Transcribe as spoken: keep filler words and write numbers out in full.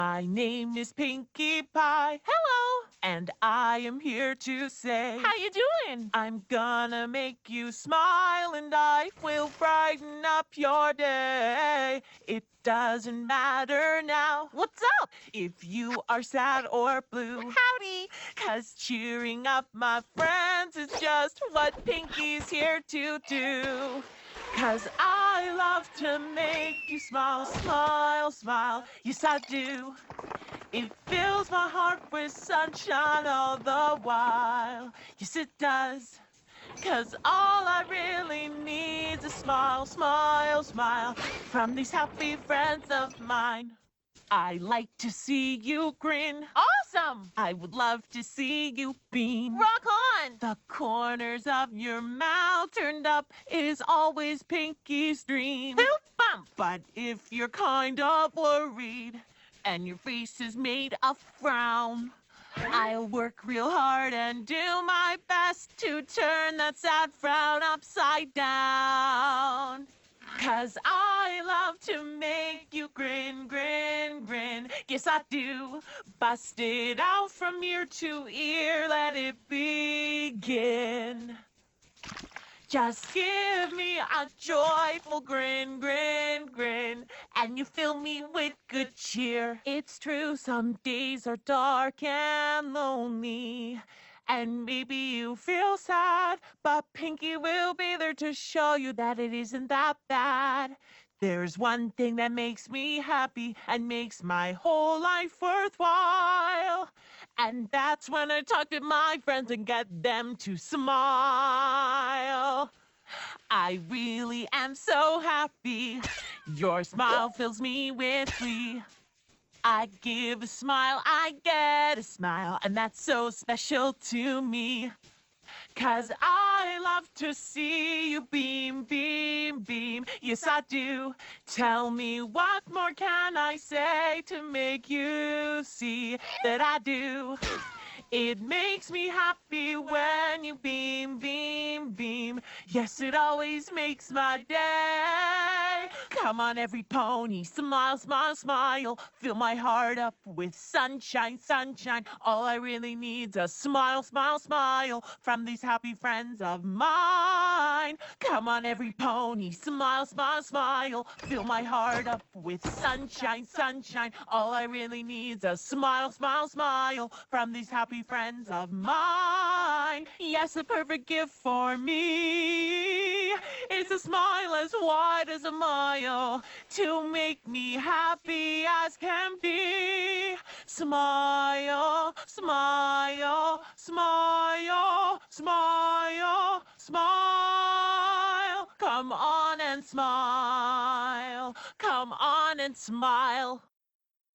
My name is Pinkie Pie. Hello. And I am here to say, How you doing? I'm gonna make you smile and I will brighten up your day. It doesn't matter now What's up? if you are sad or blue. Howdy. Cause cheering up my friends is just what Pinkie's here to do. Cause I love to make you smile, smile, smile. Yes, I do. It fills my heart with sunshine all the while. Yes, it does. Cause all I really need is a smile, smile, smile from these happy friends of mine. I like to see you grin. Awesome. I would love to see you beam. Rock on. The corners of your mouth turned up is always Pinkie's dream. Poop bump. But if you're kind of worried and your face is made a frown, I'll work real hard and do my best to turn that sad frown upside down. Cause I love to make you grin, grin, grin. Yes, I do. Bust it out from ear to ear, let it begin. Just give me a joyful grin, grin, grin, and you fill me with good cheer. It's true, some days are dark and lonely, and maybe you feel sad, but Pinkie will be there to show you that it isn't that bad. There's one thing that makes me happy and makes my whole life worthwhile. And that's when I talk to my friends and get them to smile. I really am so happy. Your smile fills me with glee. I give a smile, I get a smile, and that's so special to me. Cause I love to see you beam, beam, beam. Yes, I do. Tell me what more can I say to make you see that I do. It makes me happy when you beam, beam, beam. Yes, it always makes my day. Come on, every pony, smile, smile, smile. Fill my heart up with sunshine, sunshine. All I really need's a smile, smile, smile from these happy friends of mine. Come on, every pony, smile, smile, smile. Fill my heart up with sunshine, sunshine. All I really need's a smile, smile, smile from these happy friends of mine. Yes, a perfect gift for me. It's a smile as wide as a mile to make me happy as can be. Smile, smile, smile, smile, smile. Come on and smile. Come on and smile.